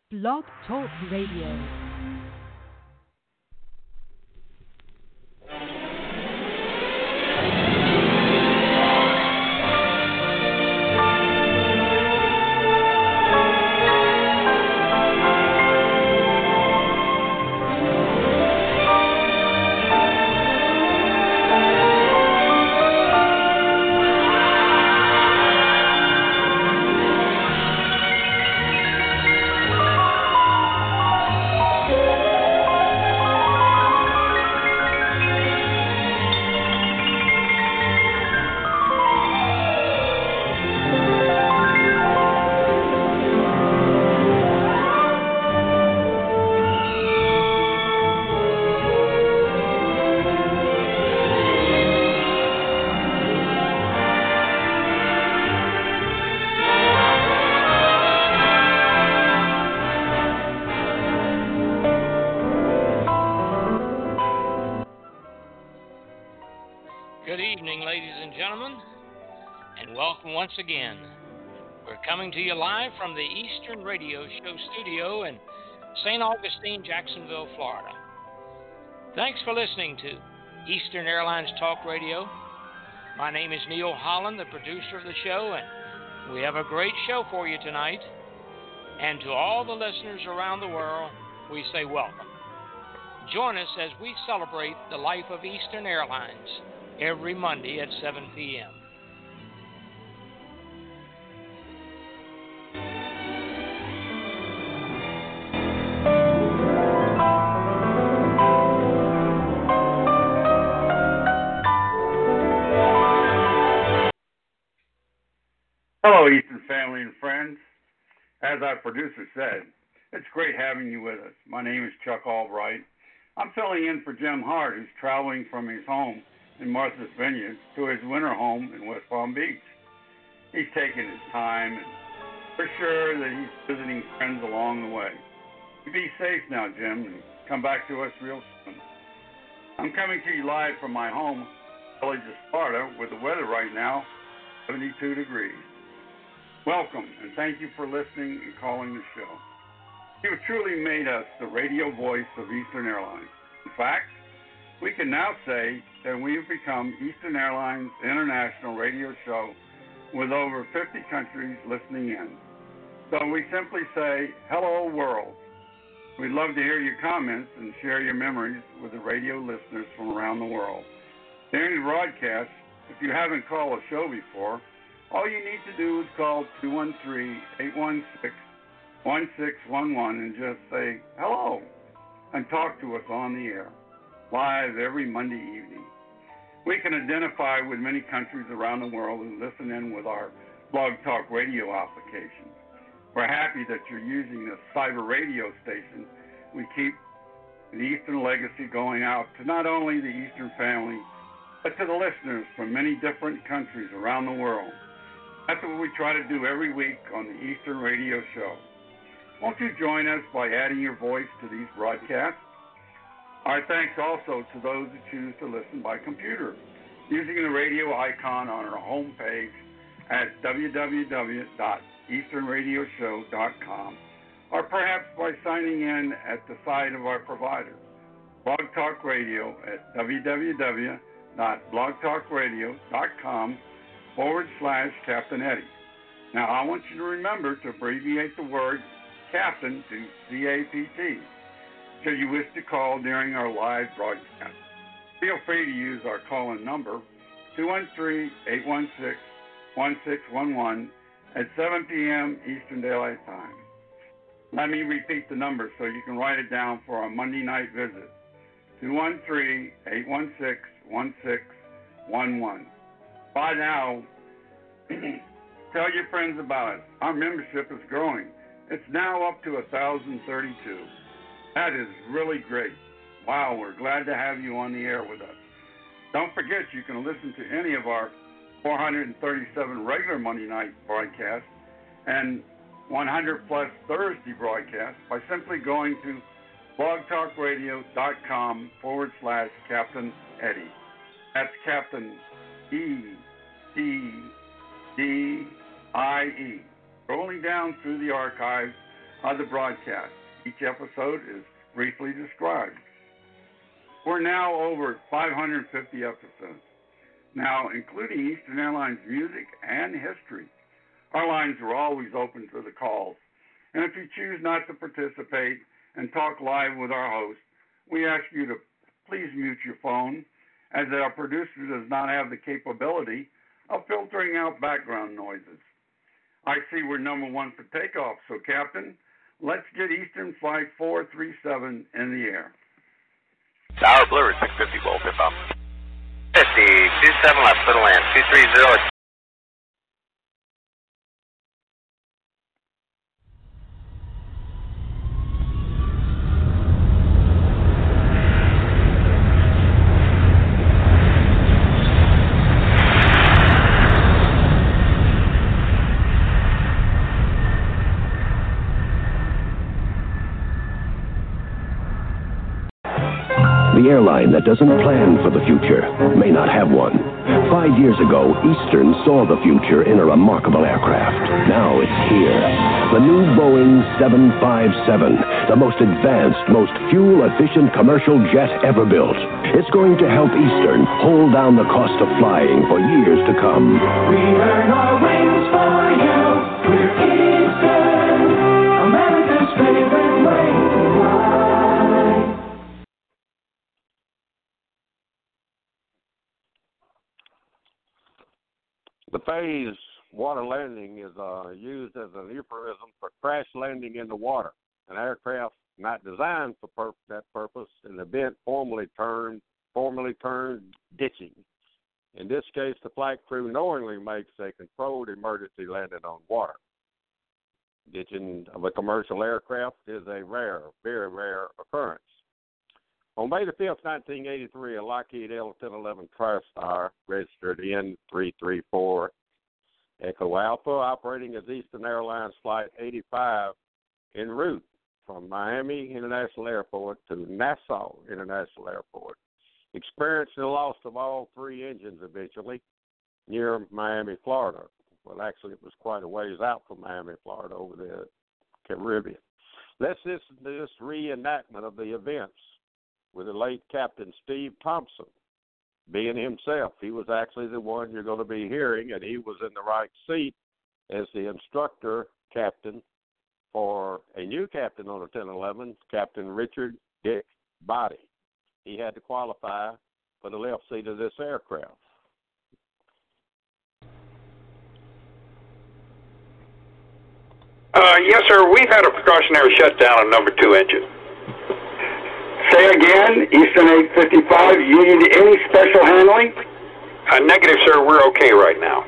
Blog Talk Radio. Once again, we're coming to you live from the Eastern Radio Show studio in St. Augustine, Jacksonville, Florida. Thanks for listening to Eastern Airlines Talk Radio. My name is Neil Holland, the producer of the show, and we have a great show for you tonight. And to all the listeners around the world, we say welcome. Join us as we celebrate the life of Eastern Airlines every Monday at 7 p.m. Hello, Eastern family and friends. As our producer said, it's great having you with us. My name is Chuck Albright. I'm filling in for Jim Hart, who's traveling from his home in Martha's Vineyard to his winter home in West Palm Beach. He's taking his time, and for sure that he's visiting friends along the way. You be safe now, Jim, and come back to us real soon. I'm coming to you live from my home, village of Sparta, with the weather right now, 72 degrees. Welcome, and thank you for listening and calling the show. You have truly made us the radio voice of Eastern Airlines. In fact, we can now say that we have become Eastern Airlines' international radio show with over 50 countries listening in. So we simply say, hello, world. We'd love to hear your comments and share your memories with the radio listeners from around the world. During the broadcast, if you haven't called a show before, all you need to do is call 213-816-1611 and just say hello and talk to us on the air, live every Monday evening. We can identify with many countries around the world who listen in with our Blog Talk Radio application. We're happy that you're using this cyber radio station. We keep the Eastern legacy going out to not only the Eastern family, but to the listeners from many different countries around the world. That's what we try to do every week on the Eastern Radio Show. Won't you join us by adding your voice to these broadcasts? Our thanks also to those who choose to listen by computer, using the radio icon on our homepage at www.easternradioshow.com, or perhaps by signing in at the site of our provider, Blog Talk Radio at www.blogtalkradio.com/Captain Eddie. Now, I want you to remember to abbreviate the word Captain to CAPT, should you wish to call during our live broadcast. Feel free to use our call-in number, 213-816-1611 at 7 p.m. Eastern Daylight Time. Let me repeat the number so you can write it down for our Monday night visit, 213-816-1611. By now, tell your friends about us. Our membership is growing. It's now up to 1,032. That is really great. Wow, we're glad to have you on the air with us. Don't forget you can listen to any of our 437 regular Monday night broadcasts and 100-plus Thursday broadcasts by simply going to blogtalkradio.com/Captain Eddie. That's Captain E-D-D-I-E. Scrolling down through the archives of the broadcast. Each episode is briefly described. We're now over 550 episodes, now including Eastern Airlines music and history. Our lines are always open to the calls, and if you choose not to participate and talk live with our host, we ask you to please mute your phone, as our producer does not have the capability of filtering out background noises. I see we're number one for takeoff, so Captain, let's get Eastern Flight 437 in the air. Tower Blue, 650 volt, tip off. 50, 27 left, clear to land, 230. The airline that doesn't plan for the future may not have one. 5 years ago, Eastern saw the future in a remarkable aircraft. Now it's here. The new Boeing 757, the most advanced, most fuel-efficient commercial jet ever built. It's going to help Eastern hold down the cost of flying for years to come. We earn our wings for you. We're Eastern, America's favorite way to fly. The phase water landing is used as an euphemism for crash landing in the water. An aircraft not designed for that purpose, an event formally termed ditching. In this case, the flight crew knowingly makes a controlled emergency landing on water. Ditching of a commercial aircraft is a rare, very rare occurrence. On May the 5th, 1983, a Lockheed L-1011 TriStar, registered N334 Echo Alpha, operating as Eastern Airlines Flight 85 en route from Miami International Airport to Nassau International Airport, experienced the loss of all three engines eventually near Miami, Florida. Well, actually, it was quite a ways out from Miami, Florida, over the Caribbean. Let's listen to this reenactment of the events with the late Captain Steve Thompson being himself. He was actually the one you're going to be hearing, and he was in the right seat as the instructor captain for a new captain on the 1011, Captain Richard Dick Body. He had to qualify for the left seat of this aircraft. Yes, sir. We've had a precautionary shutdown on number 2 engine. Say again, Eastern 855, you need any special handling? Negative, sir. We're okay right now.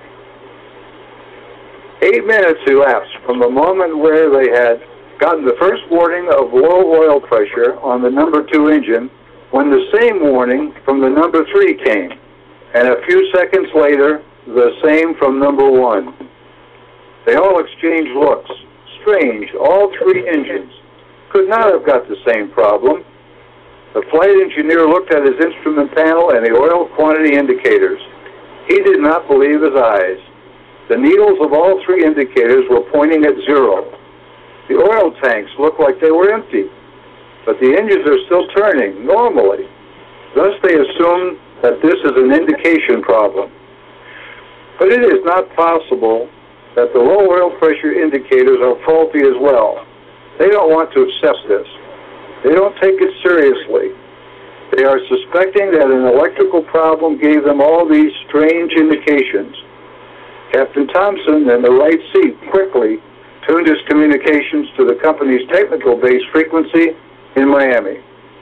8 minutes elapsed from the moment where they had gotten the first warning of low oil pressure on the number 2 engine when the same warning from the number 3 came, and a few seconds later, the same from number 1. They all exchanged looks. Strange, all 3 engines could not have got the same problem. The flight engineer looked at his instrument panel and the oil quantity indicators. He did not believe his eyes. The needles of all 3 indicators were pointing at 0. The oil tanks looked like they were empty, but the engines are still turning normally. Thus they assumed that this is an indication problem. But it is not possible that the low oil pressure indicators are faulty as well. They don't want to accept this. They don't take it seriously. They are suspecting that an electrical problem gave them all these strange indications. Captain Thompson, in the right seat, quickly tuned his communications to the company's technical base frequency in Miami.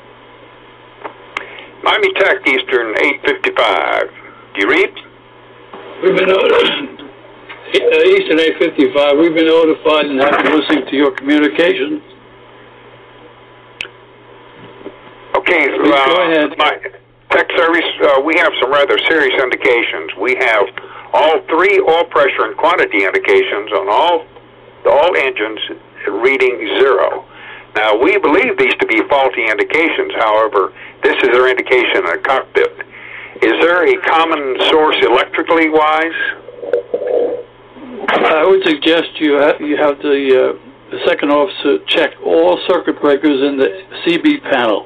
Miami Tech Eastern 855. Do you read? We've been Eastern 855. We've been notified and have been listening to your communication. Okay, go ahead. My tech service, we have some rather serious indications. We have all 3 oil pressure and quantity indications on all engines reading 0. Now, we believe these to be faulty indications. However, this is their indication in a cockpit. Is there a common source electrically wise? I would suggest you have the the second officer check all circuit breakers in the CB panel.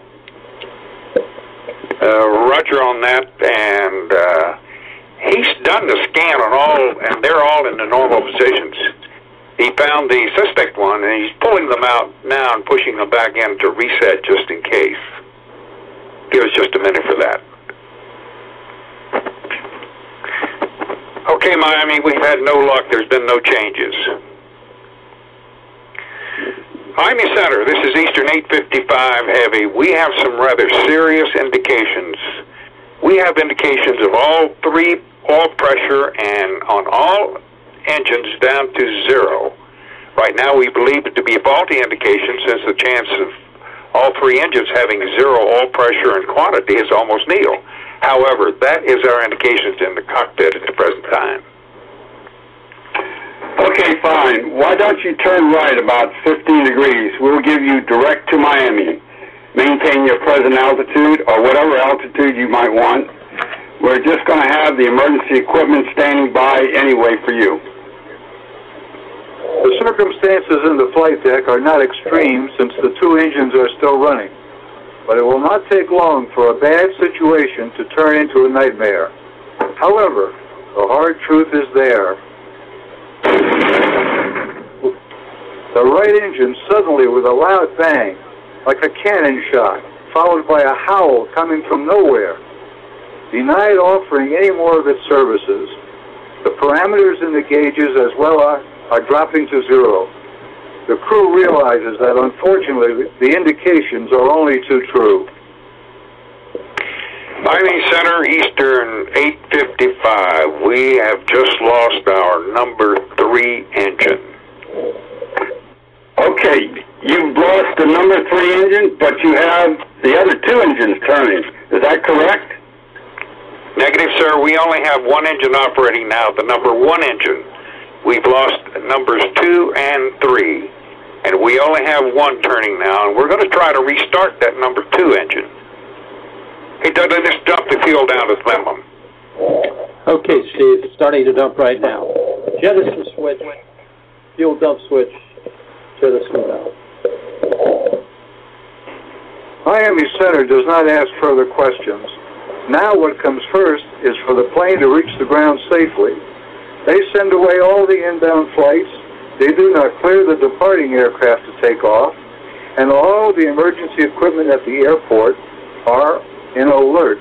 Roger on that, and he's done the scan on all, and they're all in the normal positions. He found the suspect one, and he's pulling them out now and pushing them back in to reset just in case. Give us just a minute for that. Okay, Miami, we've had no luck. There's been no changes. Miami Center, this is Eastern 855 Heavy. We have some rather serious indications. We have indications of all three oil pressure and on all engines down to zero. Right now we believe it to be a faulty indication since the chance of all three engines having zero oil pressure and quantity is almost nil. However, that is our indications in the cockpit at the present time. Okay, fine. Why don't you turn right about 15 degrees? We'll give you direct to Miami. Maintain your present altitude or whatever altitude you might want. We're just going to have the emergency equipment standing by anyway for you. The circumstances in the flight deck are not extreme since the two engines are still running, but it will not take long for a bad situation to turn into a nightmare. However, the hard truth is there. The right engine suddenly, with a loud bang, like a cannon shot, followed by a howl coming from nowhere, denied offering any more of its services. The parameters in the gauges as well are dropping to zero. The crew realizes that, unfortunately, the indications are only too true. Miami Center, Eastern 855. We have just lost our number 3 engine. Okay, you've lost the number 3 engine, but you have the other 2 engines turning. Is that correct? Negative, sir. We only have 1 engine operating now, the number 1 engine. We've lost numbers 2 and 3, and we only have 1 turning now, and we're going to try to restart that number 2 engine. Hey, Doug, let's dump the fuel down to minimum. Okay, Steve, it's starting to dump right now. Jettison switch, fuel dump switch, jettison valve. Miami Center does not ask further questions. Now what comes first is for the plane to reach the ground safely. They send away all the inbound flights. They do not clear the departing aircraft to take off, and all the emergency equipment at the airport are in alert.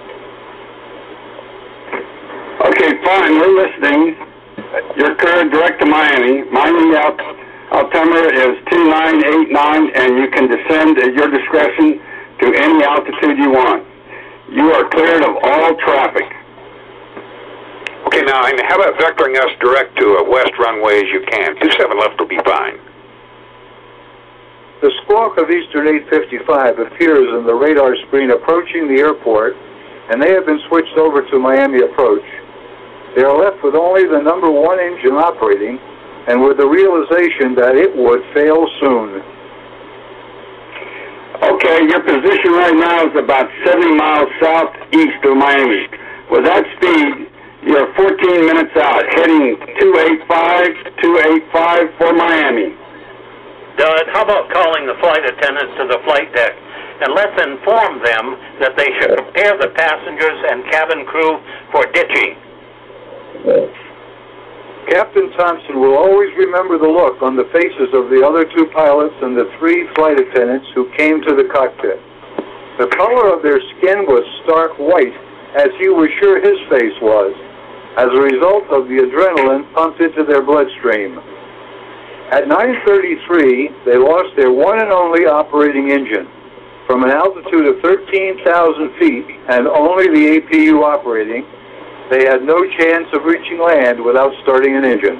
Okay, fine, we're listening. You're cleared direct to Miami. Miami altimeter is 2989, and you can descend at your discretion to any altitude you want. You are cleared of all traffic. Okay, now, how about vectoring us direct to a west runway as you can? 27 left will be fine. The squawk of Eastern 855 appears on the radar screen approaching the airport, and they have been switched over to Miami approach. They are left with only the number 1 engine operating, and with the realization that it would fail soon. Okay, your position right now is about 70 miles southeast of Miami. With that speed, you're 14 minutes out, heading 285 for Miami. Doug, how about calling the flight attendants to the flight deck, and let's inform them that they should prepare the passengers and cabin crew for ditching. Captain Thompson will always remember the look on the faces of the other 2 pilots and the 3 flight attendants who came to the cockpit. The color of their skin was stark white, as he was sure his face was, as a result of the adrenaline pumped into their bloodstream. At 9:33, they lost their one and only operating engine. From an altitude of 13,000 feet and only the APU operating, they had no chance of reaching land without starting an engine.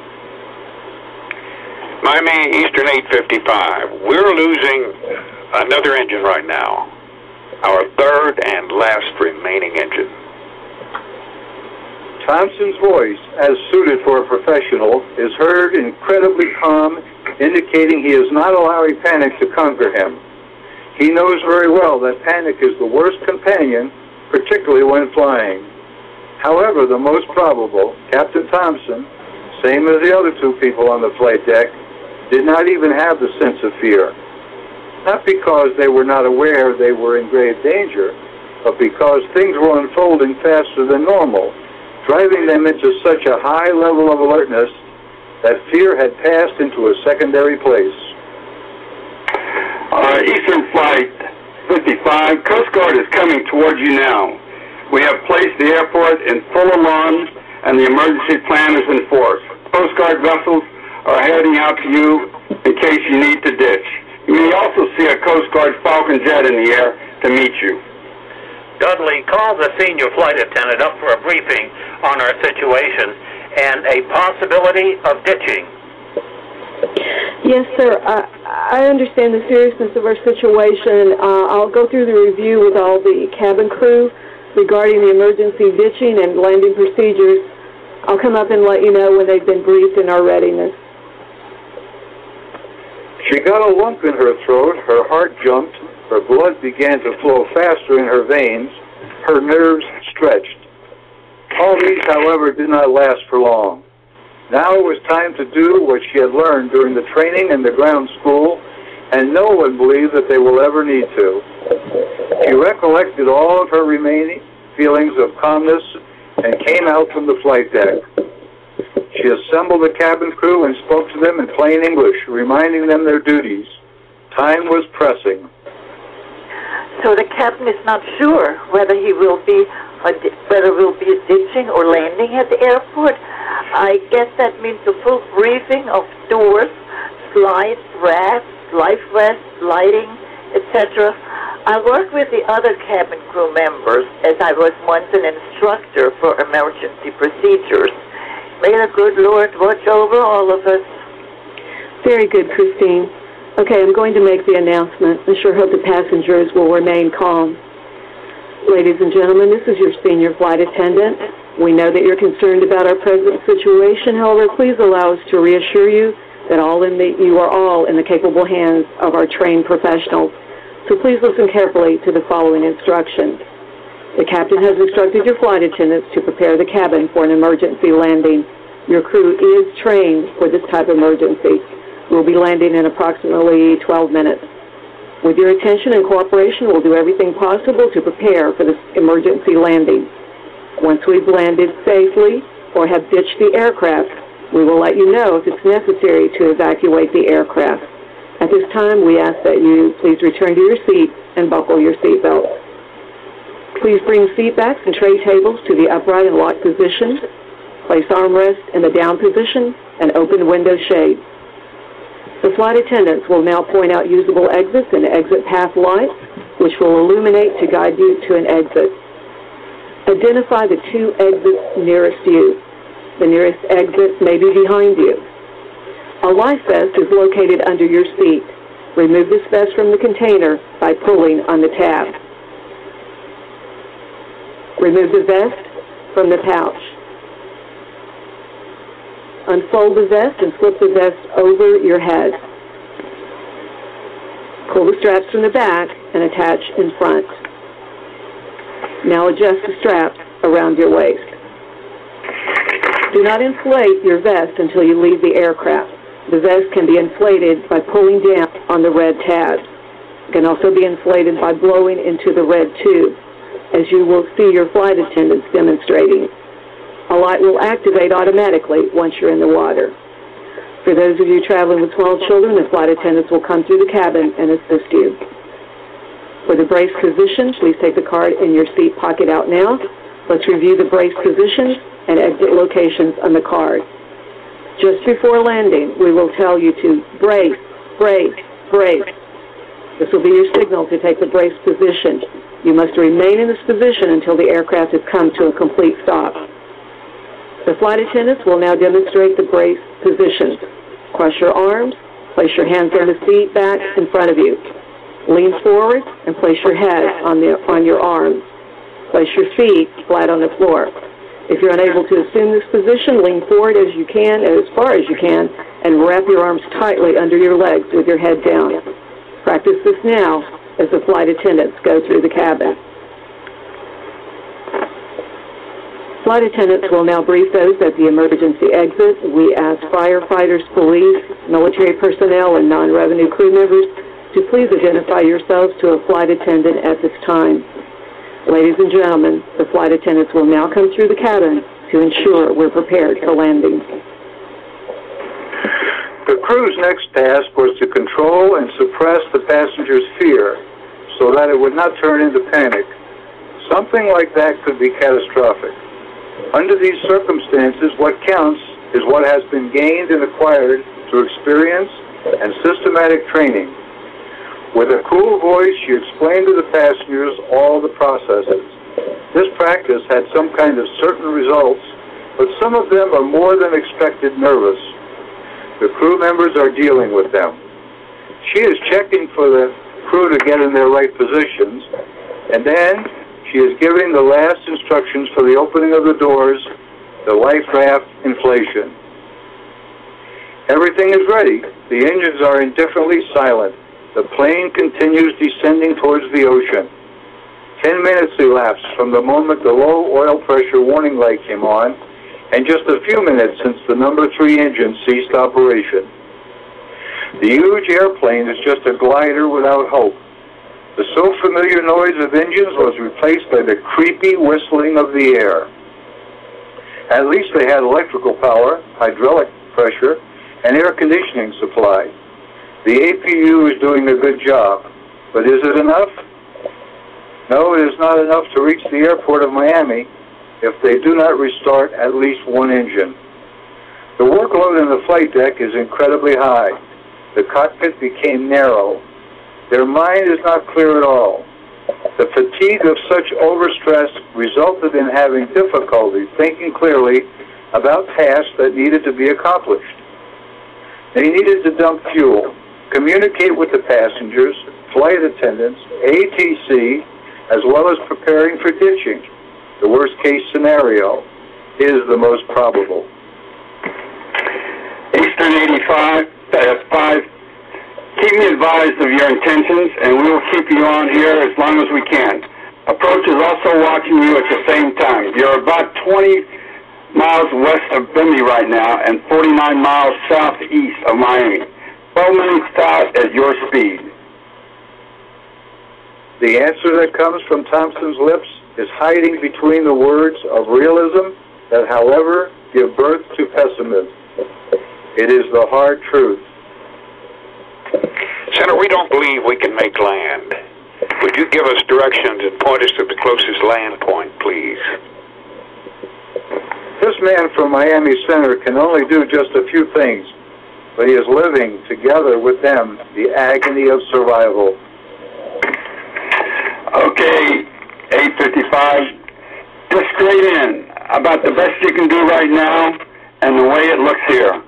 Miami Eastern 855. We're losing another engine right now. Our 3rd and last remaining engine. Thompson's voice, as suited for a professional, is heard incredibly calm, indicating he is not allowing panic to conquer him. He knows very well that panic is the worst companion, particularly when flying. However, the most probable, Captain Thompson, same as the other 2 people on the flight deck, did not even have the sense of fear. Not because they were not aware they were in grave danger, but because things were unfolding faster than normal, driving them into such a high level of alertness that fear had passed into a secondary place. Eastern Flight 55, Coast Guard is coming towards you now. We have placed the airport in full alarm, and the emergency plan is in force. Coast Guard vessels are heading out to you in case you need to ditch. You may also see a Coast Guard Falcon jet in the air to meet you. Dudley, call the senior flight attendant up for a briefing on our situation and a possibility of ditching. Yes, sir. I understand the seriousness of our situation. I'll go through the review with all the cabin crew regarding the emergency ditching and landing procedures. I'll come up and let you know when they've been briefed in our readiness. She got a lump in her throat, her heart jumped, her blood began to flow faster in her veins, her nerves stretched. All these, however, did not last for long. Now it was time to do what she had learned during the training in the ground school, and no one believed that they will ever need to. She recollected all of her remaining feelings of calmness and came out from the flight deck. She assembled the cabin crew and spoke to them in plain English, reminding them their duties. Time was pressing. So the captain is not sure whether we'll be ditching or landing at the airport. I guess that means a full briefing of doors, slides, rafts, life vests, lighting, etc. I work with the other cabin crew members as I was once an instructor for emergency procedures. May the good Lord watch over all of us. Very good, Christine. Okay, I'm going to make the announcement. I sure hope the passengers will remain calm. Ladies and gentlemen, this is your senior flight attendant. We know that you're concerned about our present situation. However, please allow us to reassure you that you are all in the capable hands of our trained professionals. So please listen carefully to the following instructions. The captain has instructed your flight attendants to prepare the cabin for an emergency landing. Your crew is trained for this type of emergency. We'll be landing in approximately 12 minutes. With your attention and cooperation, we'll do everything possible to prepare for this emergency landing. Once we've landed safely or have ditched the aircraft, we will let you know if it's necessary to evacuate the aircraft. At this time, we ask that you please return to your seat and buckle your seatbelt. Please bring seat backs and tray tables to the upright and locked position. Place armrests in the down position and open window shades. The flight attendants will now point out usable exits and exit path lights, which will illuminate to guide you to an exit. Identify the two exits nearest you. The nearest exit may be behind you. A life vest is located under your seat. Remove this vest from the container by pulling on the tab. Remove the vest from the pouch. Unfold the vest and slip the vest over your head. Pull the straps from the back and attach in front. Now adjust the straps around your waist. Do not inflate your vest until you leave the aircraft. The vest can be inflated by pulling down on the red tabs. It can also be inflated by blowing into the red tube, as you will see your flight attendants demonstrating. A light will activate automatically once you're in the water. For those of you traveling with small children, the flight attendants will come through the cabin and assist you. For the brace position, please take the card in your seat pocket out now. Let's review the brace positions and exit locations on the card. Just before landing, we will tell you to brace, brace, brace. This will be your signal to take the brace position. You must remain in this position until the aircraft has come to a complete stop. The flight attendants will now demonstrate the brace positions. Cross your arms, place your hands on the seat back in front of you. Lean forward and place your head on your arms. Place your feet flat on the floor. If you're unable to assume this position, lean forward as you can, as far as you can, and wrap your arms tightly under your legs with your head down. Practice this now as the flight attendants go through the cabin. Flight attendants will now brief those at the emergency exit. We ask firefighters, police, military personnel, and non-revenue crew members to please identify yourselves to a flight attendant at this time. Ladies and gentlemen, the flight attendants will now come through the cabin to ensure we're prepared for landing. The crew's next task was to control and suppress the passengers' fear so that it would not turn into panic. Something like that could be catastrophic. Under these circumstances, what counts is what has been gained and acquired through experience and systematic training. With a cool voice, she explained to the passengers all the processes. This practice had some kind of certain results, but some of them are more than expected nervous. The crew members are dealing with them. She is checking for the crew to get in their right positions, and then she is giving the last instructions for the opening of the doors, the life raft inflation. Everything is ready. The engines are indifferently silent. The plane continues descending towards the ocean. 10 minutes elapsed from the moment the low oil pressure warning light came on, and just a few minutes since the number 3 engine ceased operation. The huge airplane is just a glider without hope. The so familiar noise of engines was replaced by the creepy whistling of the air. At least they had electrical power, hydraulic pressure, and air conditioning supply. The APU is doing a good job, but is it enough? No, it is not enough to reach the airport of Miami if they do not restart at least one engine. The workload in the flight deck is incredibly high. The cockpit became narrow. Their mind is not clear at all. The fatigue of such overstress resulted in having difficulty thinking clearly about tasks that needed to be accomplished. They needed to dump fuel, communicate with the passengers, flight attendants, ATC, as well as preparing for ditching. The worst-case scenario is the most probable. Eastern 85, 5, keep me advised of your intentions, and we will keep you on here as long as we can. Approach is also watching you at the same time. You're about 20 miles west of Bimini right now and 49 miles southeast of Miami. 12 minutes out at your speed. The answer that comes from Thompson's lips is hiding between the words of realism that, however, give birth to pessimism. It is the hard truth. Senator, we don't believe we can make land. Would you give us directions and point us to the closest land point, please? This man from Miami Center can only do just a few things, but he is living together with them the agony of survival. Okay, 855, just straight in, about the best you can do right now and the way it looks here.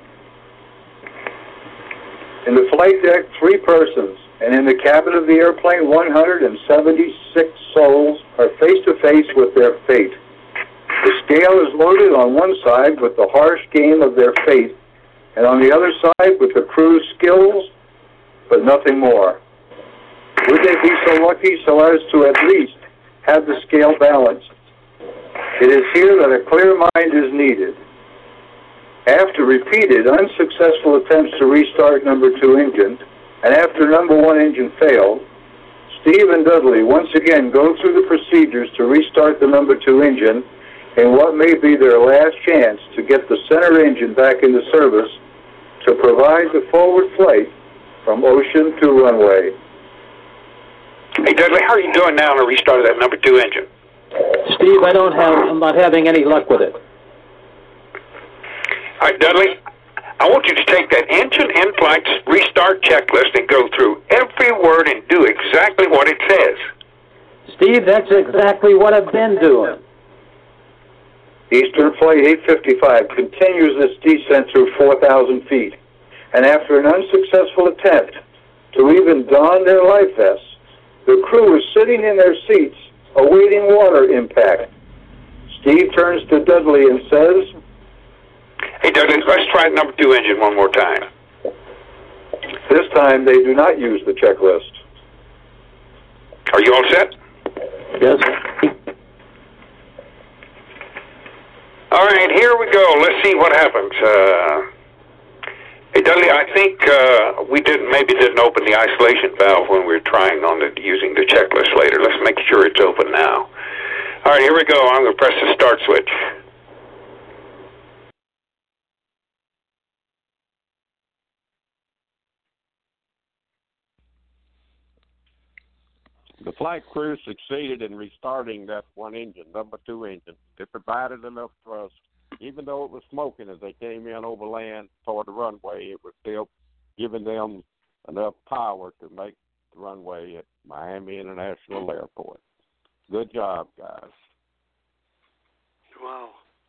In the flight deck, 3 persons, and in the cabin of the airplane, 176 souls are face-to-face with their fate. The scale is loaded on one side with the harsh game of their fate, and on the other side with the crew's skills, but nothing more. Would they be so lucky so as to at least have the scale balanced? It is here that a clear mind is needed. After repeated unsuccessful attempts to restart number 2 engine, and after number 1 engine failed, Steve and Dudley once again go through the procedures to restart the number 2 engine in what may be their last chance to get the center engine back into service to provide the forward flight from ocean to runway. Hey, Dudley, how are you doing now on the restart of that number 2 engine? Steve, I'm not having any luck with it. All right, Dudley, I want you to take that engine in-flight restart checklist and go through every word and do exactly what it says. Steve, that's exactly what I've been doing. Eastern Flight 855 continues its descent through 4,000 feet, and after an unsuccessful attempt to even don their life vests, the crew is sitting in their seats awaiting water impact. Steve turns to Dudley and says, "Hey, Dudley, let's try number 2 engine one more time." This time they do not use the checklist. Are you all set? Yes. right, here we go. Let's see what happens. Hey, Dudley, I think we didn't open the isolation valve when we were trying on it using the checklist later. Let's make sure it's open now. All right, here we go. I'm going to press the start switch. The flight crew succeeded in restarting that one engine, number 2 engine. It provided enough thrust. Even though it was smoking as they came in over land toward the runway, it was still giving them enough power to make the runway at Miami International Airport. Good job, guys. Wow.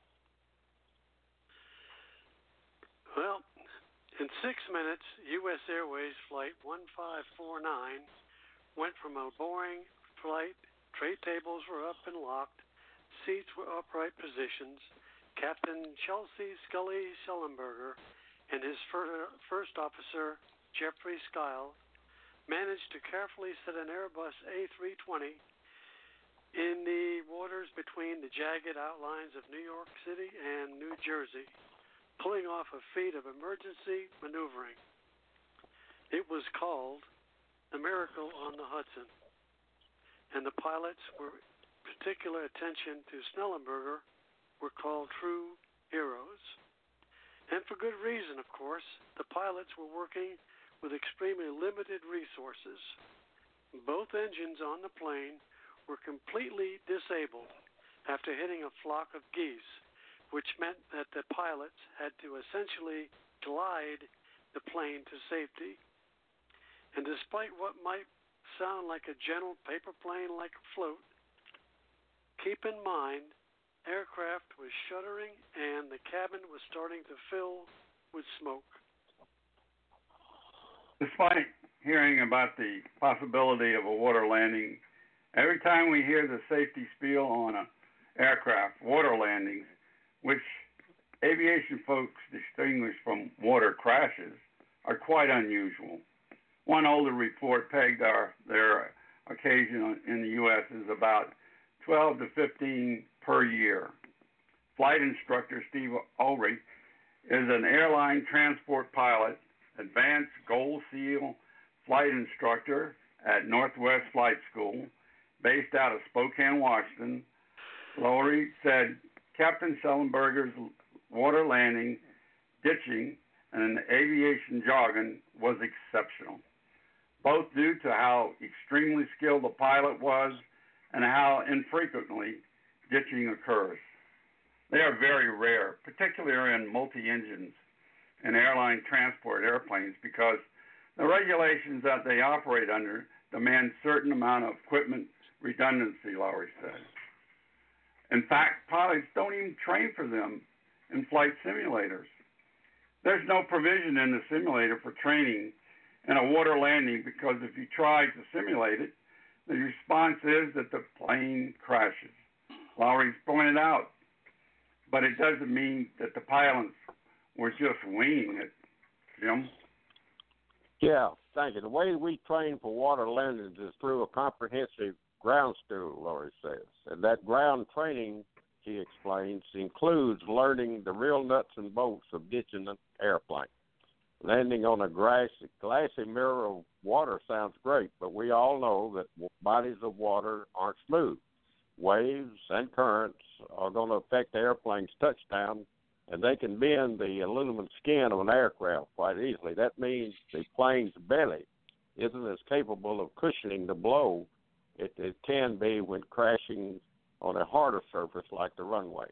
Well, in 6 minutes, U.S. Airways Flight 1549 went from a boring flight. Tray tables were up and locked. Seats were upright positions. Captain Chelsea Scully Schellenberger and his first officer, Jeffrey Skyle, managed to carefully set an Airbus A320 in the waters between the jagged outlines of New York City and New Jersey, pulling off a feat of emergency maneuvering. It was called The Miracle on the Hudson, and the pilots were particular attention to Schellenberger were called true heroes. And for good reason, of course. The pilots were working with extremely limited resources. Both engines on the plane were completely disabled after hitting a flock of geese, which meant that the pilots had to essentially glide the plane to safety. And despite what might sound like a gentle paper plane like a float, keep in mind, aircraft was shuddering and the cabin was starting to fill with smoke. Despite hearing about the possibility of a water landing, every time we hear the safety spiel on an aircraft, water landings, which aviation folks distinguish from water crashes, are quite unusual. One older report pegged their occasion in the U.S. is about 12 to 15 per year. Flight instructor Steve Ulrich is an airline transport pilot, advanced Gold Seal flight instructor at Northwest Flight School, based out of Spokane, Washington. Ulrich said Captain Schellenberger's water landing, ditching, and aviation jargon was exceptional, both due to how extremely skilled the pilot was and how infrequently ditching occurs. They are very rare, particularly in multi-engines and airline transport airplanes, because the regulations that they operate under demand certain amount of equipment redundancy, Lowry said. In fact, pilots don't even train for them in flight simulators. There's no provision in the simulator for training in a water landing, because if you try to simulate it, the response is that the plane crashes. Lowry's pointed out, but it doesn't mean that the pilots were just winging it, Jim. Yeah, thank you. The way we train for water landings is through a comprehensive ground school, Lori says. And that ground training, he explains, includes learning the real nuts and bolts of ditching an airplane. Landing on a glassy mirror of water sounds great, but we all know that bodies of water aren't smooth. Waves and currents are going to affect the airplane's touchdown, and they can bend the aluminum skin of an aircraft quite easily. That means the plane's belly isn't as capable of cushioning the blow it can be when crashing on a harder surface like the runway.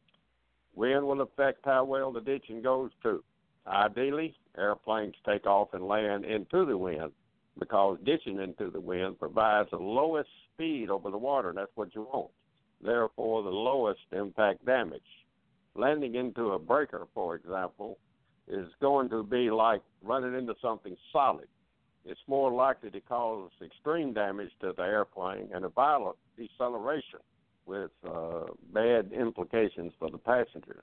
Wind will affect how well the ditching goes, too. Ideally, airplanes take off and land into the wind, because ditching into the wind provides the lowest speed over the water, and that's what you want. Therefore, the lowest impact damage. Landing into a breaker, for example, is going to be like running into something solid. It's more likely to cause extreme damage to the airplane and a violent deceleration with bad implications for the passengers.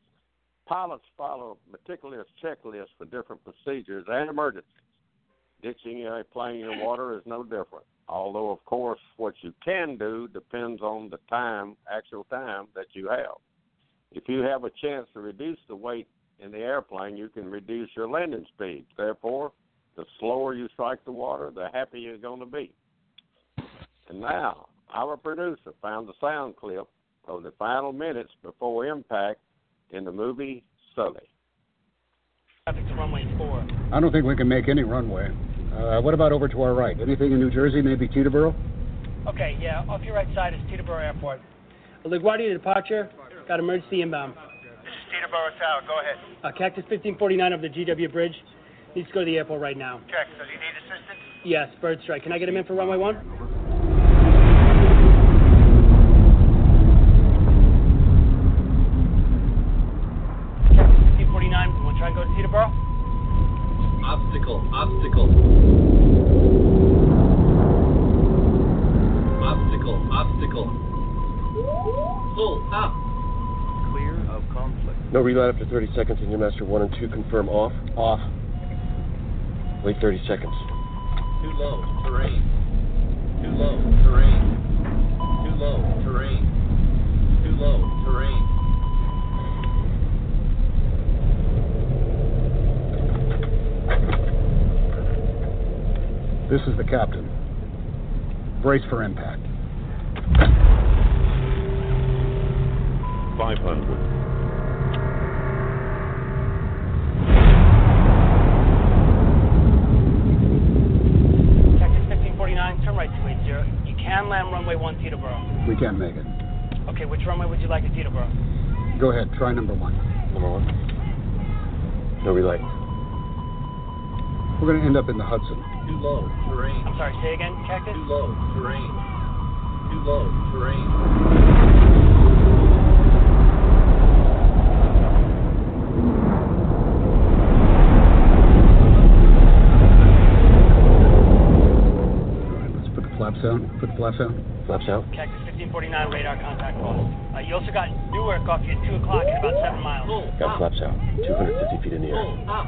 Pilots follow a meticulous checklist for different procedures and emergencies. Ditching a plane in water is no different, although, of course, what you can do depends on the actual time that you have. If you have a chance to reduce the weight in the airplane, you can reduce your landing speed. Therefore, the slower you strike the water, the happier you're going to be. And now, our producer found the sound clip of the final minutes before impact in the movie Sully. Traffic to runway 4. I don't think we can make any runway. What about over to our right? Anything in New Jersey, maybe Teterboro? Okay, yeah, off your right side is Teterboro Airport. LaGuardia departure, got emergency inbound. This is Teterboro Tower, go ahead. Cactus 1549 over the GW Bridge. Needs to go to the airport right now. Check, does he need assistance? Yes, bird strike. Can I get him in for runway 1? 1549, you want to try and go to Teterboro? Obstacle. Pull up. Clear of conflict. No reload after 30 seconds in your master 1 and 2. Confirm off. Off. Wait 30 seconds. Too low. Terrain. Too low. Terrain. Too low. Terrain. Too low. Terrain. This is the captain. Brace for impact. 500. Cactus 1549, turn right 280. You can land runway 1 Teterboro. We can't make it. Okay, which runway would you like at Teterboro? Go ahead, try number 1. Number 1. No relay. We're going to end up in the Hudson. Too low. Terrain. I'm sorry, say again, Cactus? Too low. Terrain. Too low. Terrain. Flaps out. Put the flaps out. Flaps out. Cactus 1549, radar contact lost. You also got Newark off you at 2 o'clock in about 7 miles. Got flaps out. 250 feet in the air. Up.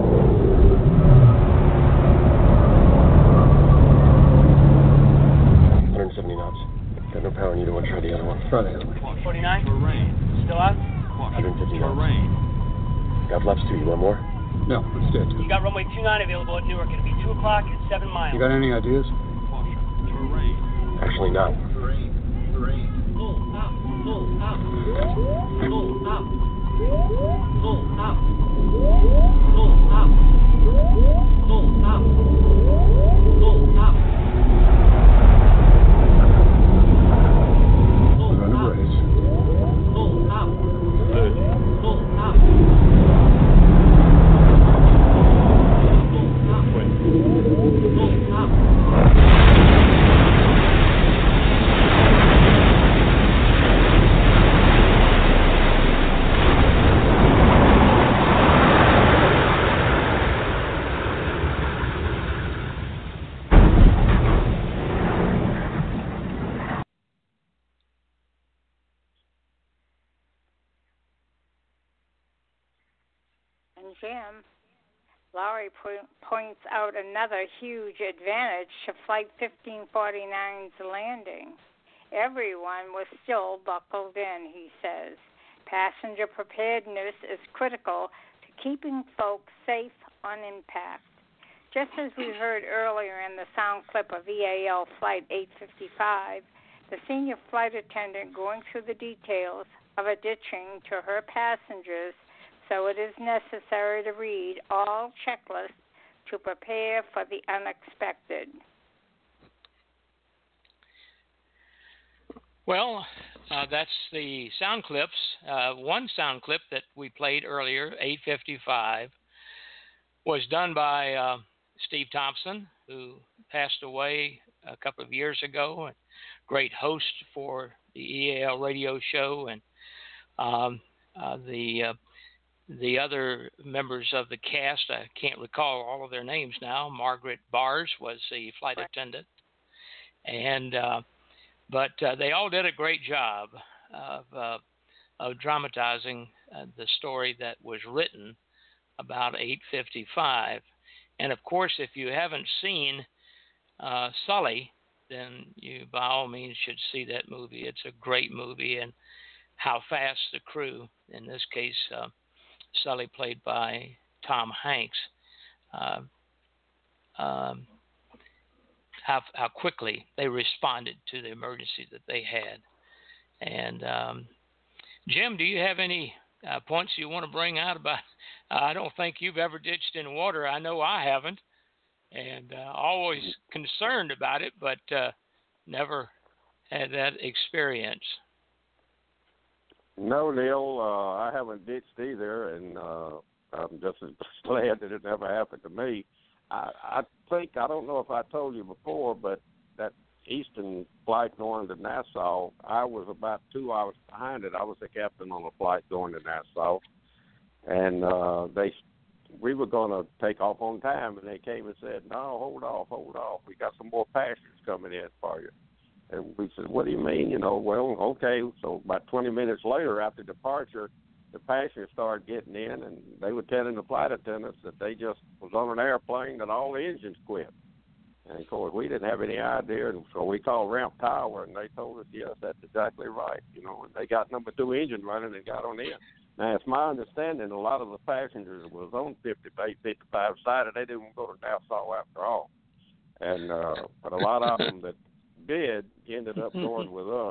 170 knots. Got no power in either one. Try the other one. Try the other one. 49? Still out? 150 knots. Got flaps 2. You want more? No, let's stay at 2. You got runway 29 available at Newark. It'll be 2 o'clock and 7 miles. You got any ideas? Actually, not. Terrain. Pull up. Pull up. Pull up. Pull up. Pull up. Pull up. Pull up. We're going to brace. Pull up. 30. Pull up. Pull up. Jim, Lowry points out another huge advantage to Flight 1549's landing. Everyone was still buckled in, he says. Passenger preparedness is critical to keeping folks safe on impact. Just as we heard earlier in the sound clip of EAL Flight 855, the senior flight attendant going through the details of a ditching to her passengers, so it is necessary to read all checklists to prepare for the unexpected. Well, that's the sound clips. One sound clip that we played earlier, 855, was done by Steve Thompson, who passed away a couple of years ago, and great host for the EAL radio show, and the other members of the cast, I can't recall all of their names now. Margaret Bars was the flight attendant, and but they all did a great job of dramatizing the story that was written about 855. And of course, if you haven't seen Sully, then you by all means should see that movie. It's a great movie, and how fast the crew, in this case Sully played by Tom Hanks, how quickly they responded to the emergency that they had. And Jim, do you have any points you want to bring out about? I don't think you've ever ditched in water. I know I haven't, and always concerned about it, but never had that experience. No, Neil, I haven't ditched either, and I'm just as glad that it never happened to me. I think, I don't know if I told you before, but that Eastern flight going to Nassau, I was about 2 hours behind it. I was the captain on a flight going to Nassau, and we were going to take off on time, and they came and said, no, hold off. We got some more passengers coming in for you. And we said, what do you mean? Well, okay. So about 20 minutes later, after departure, the passengers started getting in, and they were telling the flight attendants that they just was on an airplane that all the engines quit. And, of course, we didn't have any idea, and so we called Ramp Tower, and they told us, yes, that's exactly right. And they got number 2 engine running and got on in. Now, it's my understanding a lot of the passengers was on 58, 55 sided. They didn't go to Nassau after all. And but a lot of them that did ended up going with us.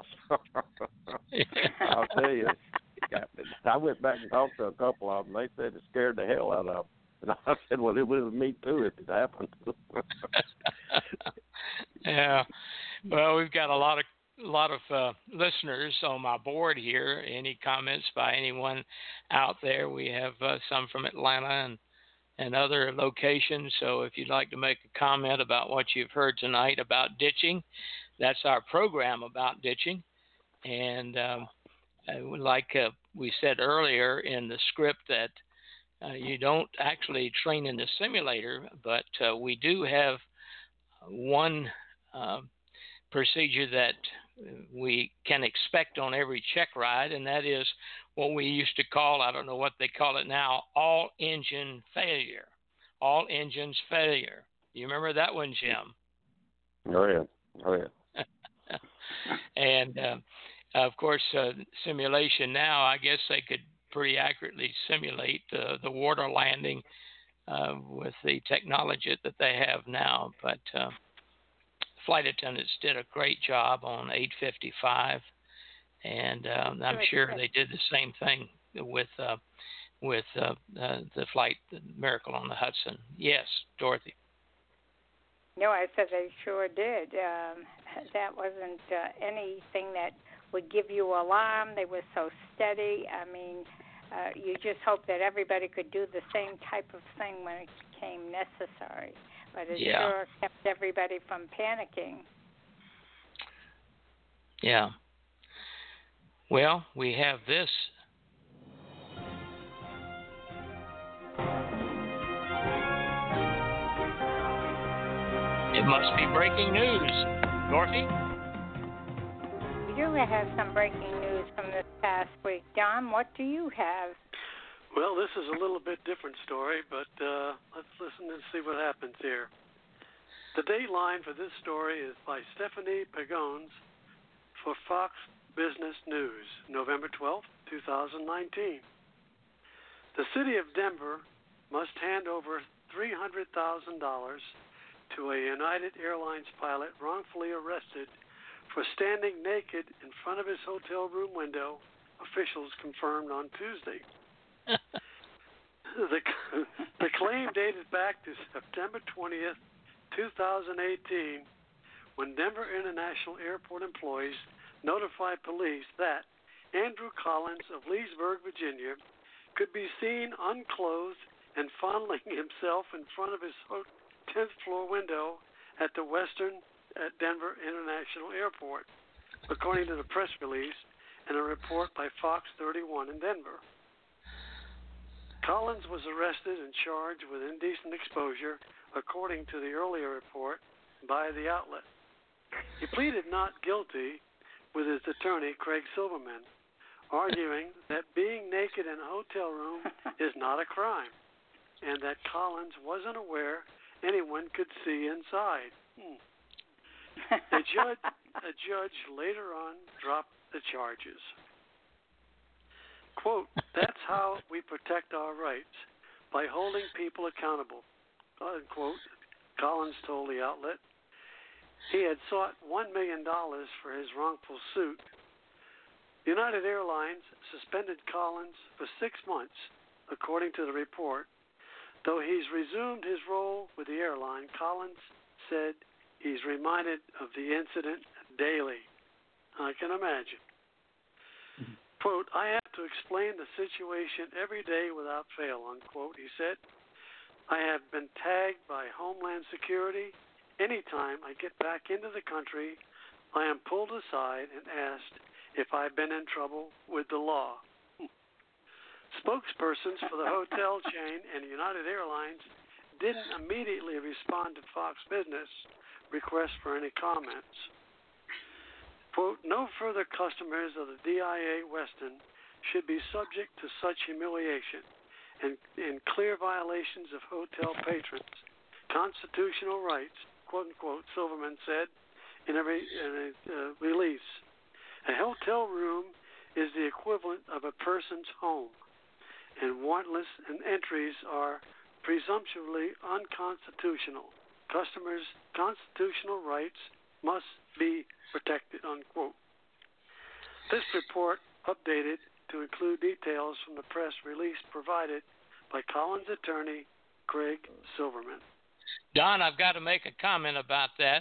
I'll tell you, I went back and talked to a couple of them. They said it scared the hell out of them. And I said, well, it was me too if it happened. Yeah. Well, we've got a lot of listeners on my board here. Any comments by anyone out there? We have some from Atlanta and other locations. So if you'd like to make a comment about what you've heard tonight about ditching, that's our program about ditching. And like we said earlier in the script that you don't actually train in the simulator, but we do have one procedure that we can expect on every check ride, and that is what we used to call, I don't know what they call it now, all engine failure. All engines failure. You remember that one, Jim? Oh, yeah. And, of course, simulation now, I guess they could pretty accurately simulate the water landing with the technology that they have now. But flight attendants did a great job on 855, and I'm sure they did the same thing with the flight Miracle on the Hudson. Yes, Dorothy. No, I said they sure did. That wasn't anything that would give you alarm. They were so steady. I mean, you just hope that everybody could do the same type of thing when it became necessary. But it sure kept everybody from panicking. Yeah. Well, we have this. It must be breaking news. Dorothy? We do have some breaking news from this past week. Don, what do you have? Well, this is a little bit different story, but let's listen and see what happens here. The dateline for this story is by Stephanie Pagones for Fox Business News, November 12, 2019. The city of Denver must hand over $300,000 to a United Airlines pilot wrongfully arrested for standing naked in front of his hotel room window, officials confirmed on Tuesday. The claim dated back to September 20th, 2018, when Denver International Airport employees notified police that Andrew Collins of Leesburg, Virginia, could be seen unclothed and fondling himself in front of his 10th floor window at the Western at Denver International Airport, according to the press release and a report by Fox 31 in Denver. Collins was arrested and charged with indecent exposure, according to the earlier report by the outlet. He pleaded not guilty with his attorney, Craig Silverman, arguing that being naked in a hotel room is not a crime, and that Collins wasn't aware anyone could see inside. A judge later on dropped the charges. Quote, that's how we protect our rights, by holding people accountable, unquote, Collins told the outlet. He had sought $1 million for his wrongful suit. United Airlines suspended Collins for 6 months, according to the report. Though he's resumed his role with the airline, Collins said he's reminded of the incident daily. I can imagine. Quote, I have to explain the situation every day without fail, unquote, he said. I have been tagged by Homeland Security. Anytime I get back into the country, I am pulled aside and asked if I've been in trouble with the law. Spokespersons for the hotel chain and United Airlines didn't immediately respond to Fox Business requests for any comments. Quote, no further customers of the DIA Westin should be subject to such humiliation and in clear violations of hotel patrons' constitutional rights, quote unquote, Silverman said in a release. A hotel room is the equivalent of a person's home, and warrantless entries are presumptively unconstitutional. Customers' constitutional rights must be protected, unquote. This report updated to include details from the press release provided by Collins' attorney, Craig Silverman. Don, I've got to make a comment about that.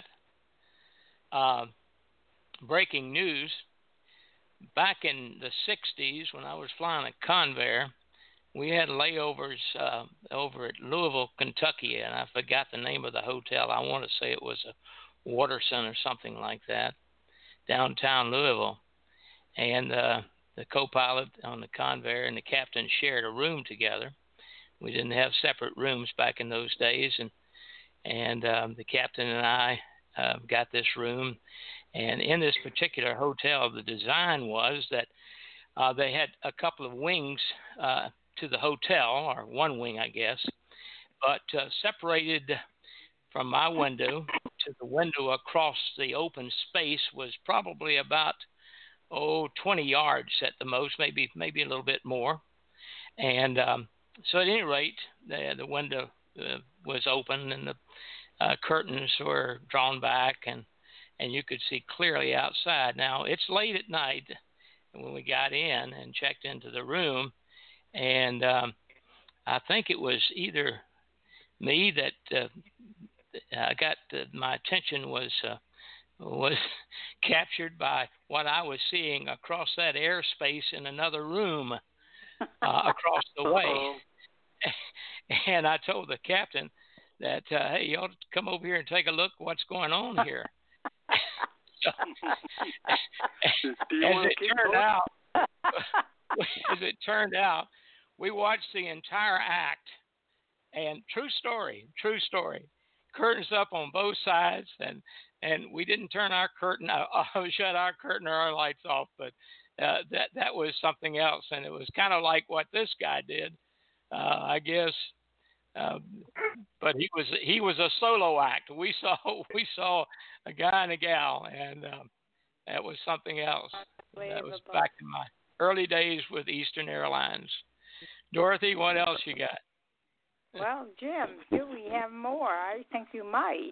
Breaking news. Back in the 60s, when I was flying a Convair, we had layovers over at Louisville, Kentucky, and I forgot the name of the hotel. I want to say it was a Waterson or something like that, downtown Louisville. And the co-pilot on the Convair and the captain shared a room together. We didn't have separate rooms back in those days, and the captain and I got this room. And in this particular hotel, the design was that they had a couple of wings to the hotel, or one wing, I guess, but separated from my window to the window across the open space was probably about 20 yards at the most, maybe a little bit more. And so at any rate, the window was open and the curtains were drawn back, and you could see clearly outside. Now, it's late at night when we got in and checked into the room, and I think it was either me that got my attention was captured by what I was seeing across that airspace in another room across the way. And I told the captain that, hey, you ought to come over here and take a look at what's going on here. As it turned out, we watched the entire act, and true story, curtains up on both sides, and we didn't turn our curtain, shut our curtain or our lights off, but that was something else, and it was kind of like what this guy did, I guess. But he was a solo act. We saw a guy and a gal, and that was something else. That was back in my early days with Eastern Airlines. Dorothy, what else you got? Well, Jim, do we have more? I think you might.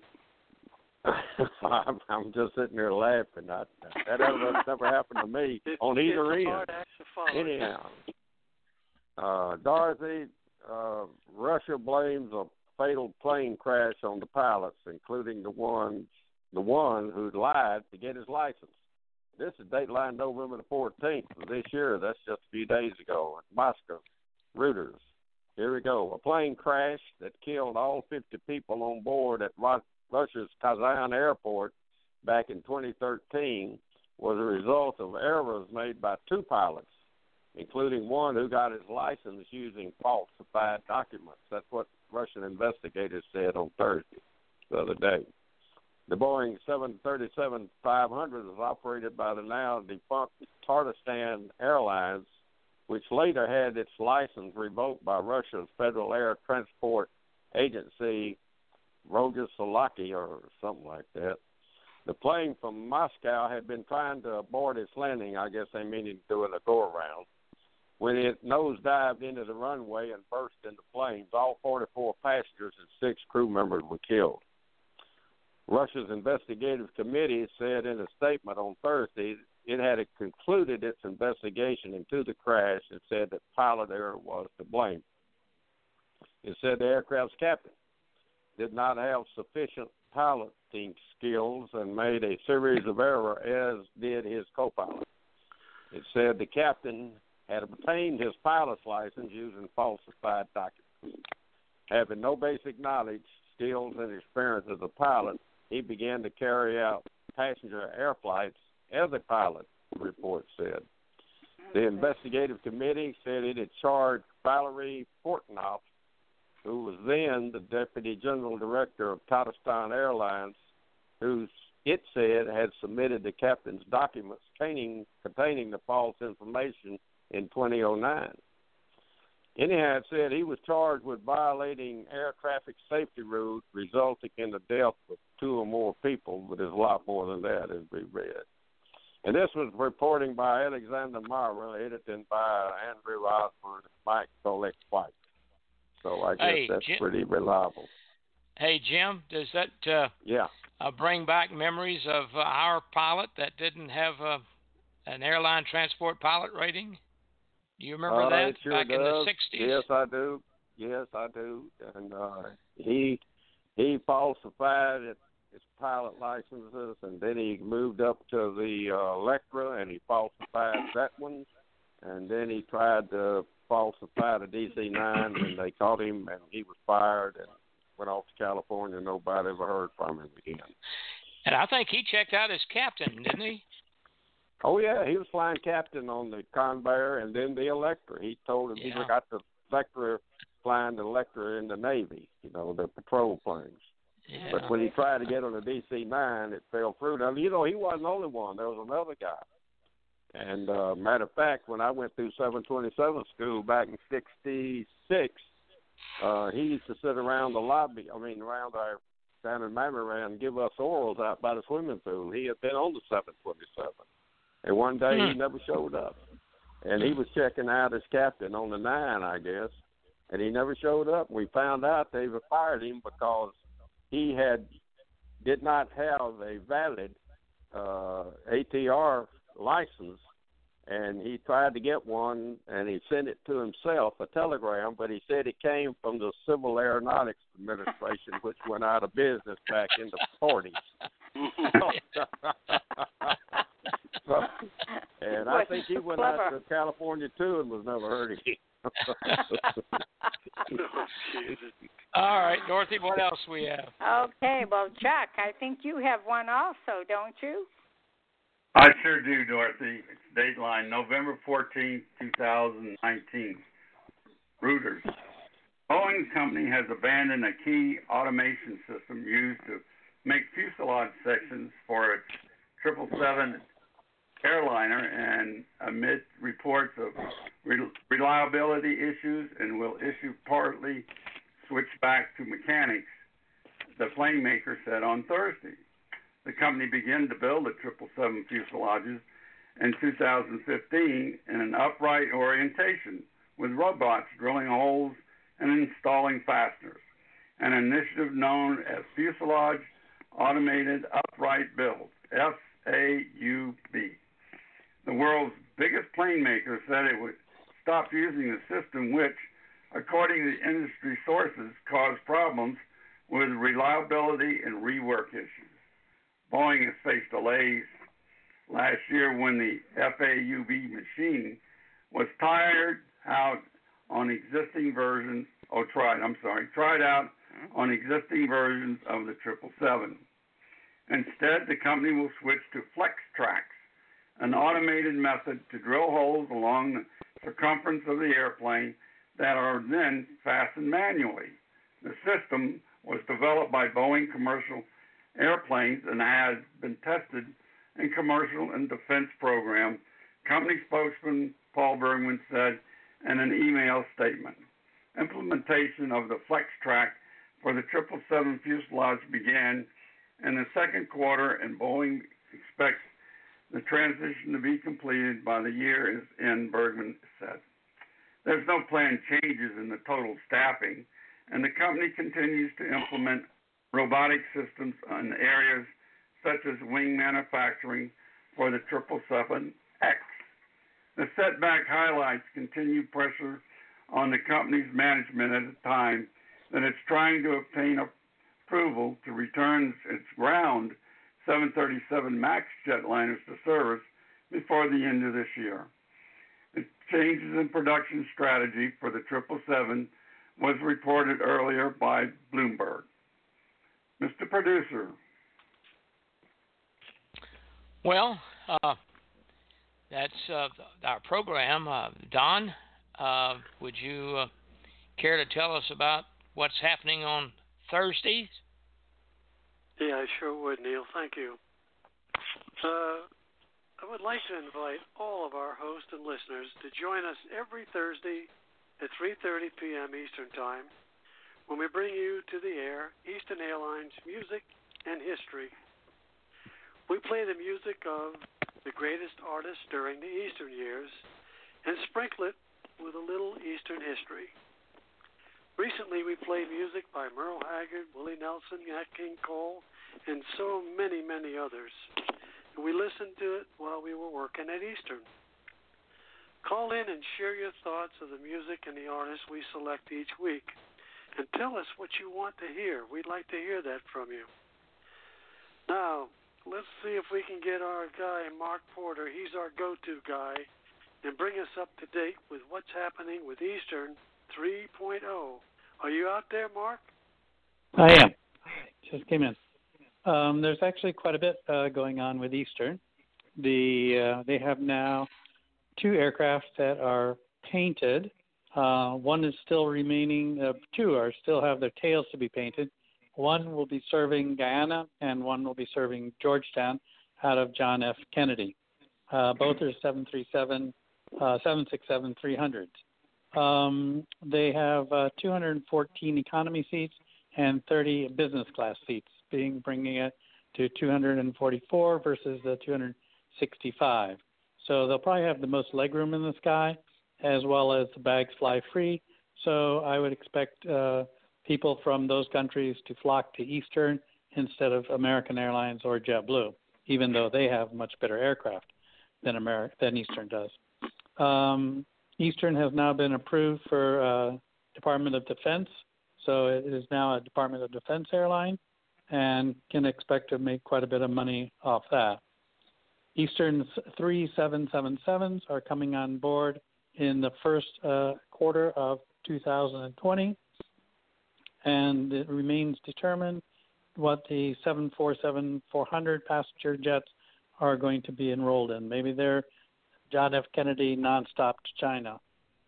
I'm just sitting there laughing. That never happened to me on either end. Anyhow, Dorothy, Russia blames a fatal plane crash on the pilots, including the one who lied to get his license. This is dateline November the 14th of this year. That's just a few days ago in Moscow. Reuters. Here we go. A plane crash that killed all 50 people on board at Russia's Kazan airport back in 2013 was a result of errors made by two pilots, including one who got his license using falsified documents. That's what Russian investigators said on Thursday, the other day. The Boeing 737-500 is operated by the now defunct Tatarstan Airlines, which later had its license revoked by Russia's Federal Air Transport Agency, Rogosolaki, or something like that. The plane from Moscow had been trying to abort its landing. I guess they meaning doing a go-around. when it nosedived into the runway and burst into flames. All 44 passengers and 6 crew members were killed. Russia's investigative committee said in a statement on Thursday it had concluded its investigation into the crash and said that pilot error was to blame. It said the aircraft's captain did not have sufficient piloting skills and made a series of errors, as did his co-pilot. It said the captain had obtained his pilot's license using falsified documents. Having no basic knowledge, skills, and experience as a pilot, he began to carry out passenger air flights as a pilot, the report said. The investigative committee said it had charged Valery Portnoy, who was then the Deputy General Director of Tatarstan Airlines, who it said had submitted the captain's documents containing the false information in 2009. Anyhow, it said he was charged with violating air traffic safety rules, resulting in the death of 2 or more people, but there's a lot more than that, as we read. And this was reporting by Alexander Mara, edited by Andrew Osborne and Mike Kolek-White. So I guess that's Jim, pretty reliable. Hey, Jim, does that bring back memories of our pilot that didn't have an airline transport pilot rating? Do you remember that it sure back does. in the 60s? Yes, I do. And he falsified his pilot licenses, and then he moved up to the Electra, and he falsified that one, and then he tried to falsify the DC-9, and they caught him, and he was fired and went off to California. Nobody ever heard from him again. And I think he checked out as captain, didn't he? Oh, yeah, he was flying captain on the Convair and then the Electra. He told him he got the Electra, flying the Electra in the Navy, the patrol planes. Yeah. But when he tried to get on the DC-9, it fell through. Now, he wasn't the only one. There was another guy. And matter of fact, when I went through 727 school back in '66, he used to sit around the lobby, down in Mammary, and give us orals out by the swimming pool. He had been on the 727. And one day he never showed up. And he was checking out as captain on the 9, I guess. And he never showed up. We found out they fired him because he did not have a valid ATR license. And he tried to get one, and he sent it to himself, a telegram, but he said it came from the Civil Aeronautics Administration, which went out of business back in the 40s. And I think he went out to California, too, and was never heard again. All right, Dorothy, what else we have? Okay, well, Chuck, I think you have one also, don't you? I sure do, Dorothy. It's Dateline, November 14, 2019. Reuters. Boeing Company has abandoned a key automation system used to make fuselage sections for its 777 airliner, and amid reports of reliability issues, and will issue partly switch back to mechanics, the plane maker said on Thursday. The company began to build the 777 fuselages in 2015 in an upright orientation, with robots drilling holes and installing fasteners, an initiative known as Fuselage Automated Upright Build, FAUB. The world's biggest plane maker said it would stop using the system which, according to industry sources, caused problems with reliability and rework issues. Boeing has faced delays last year when the FAUB machine was tried out on existing versions of the 777. Instead, the company will switch to FlexTrax, an automated method to drill holes along the circumference of the airplane that are then fastened manually. The system was developed by Boeing Commercial Airplanes and has been tested in commercial and defense programs, company spokesman Paul Bergman said in an email statement. Implementation of the FlexTrax for the 777 fuselage began in the second quarter, and Boeing expects the transition to be completed by the year's end, Bergman said. There's no planned changes in the total staffing, and the company continues to implement robotic systems in areas such as wing manufacturing for the 777X. The setback highlights continued pressure on the company's management at a time that it's trying to obtain approval to return its ground 737 MAX jetliners to service before the end of this year. The changes in production strategy for the 777 was reported earlier by Bloomberg. Mr. Producer. Well, that's our program. Don, would you care to tell us about what's happening on Thursdays? Yeah, I sure would, Neil. Thank you. I would like to invite all of our hosts and listeners to join us every Thursday at 3:30 p.m. Eastern Time when we bring you to the air Eastern Airlines Music and History. We play the music of the greatest artists during the Eastern years and sprinkle it with a little Eastern history. Recently, we played music by Merle Haggard, Willie Nelson, Nat King Cole, and so many, many others. And we listened to it while we were working at Eastern. Call in and share your thoughts of the music and the artists we select each week. And tell us what you want to hear. We'd like to hear that from you. Now, let's see if we can get our guy, Mark Porter. He's our go-to guy. And bring us up to date with what's happening with Eastern 3.0. Are you out there, Mark? I am. Just came in. There's actually quite a bit going on with Eastern. They have now 2 aircraft that are painted. One is still remaining. 2 still have their tails to be painted. One will be serving Guyana, and one will be serving Georgetown out of John F. Kennedy. Both are 767-300s. They have 214 economy seats and 30 business class seats, bringing it to 244 versus the 265. So they'll probably have the most legroom in the sky, as well as the bags fly free. So I would expect people from those countries to flock to Eastern instead of American Airlines or JetBlue, even though they have much better aircraft than Eastern does. Eastern has now been approved for Department of Defense, so it is now a Department of Defense airline and can expect to make quite a bit of money off that. Eastern's 3 777s are coming on board in the first quarter of 2020, and it remains determined what the 747-400 passenger jets are going to be enrolled in. Maybe they're John F. Kennedy nonstop to China.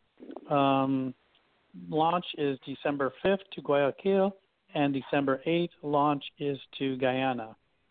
Launch is December 5th to Guayaquil, and December 8th launch is to Guyana.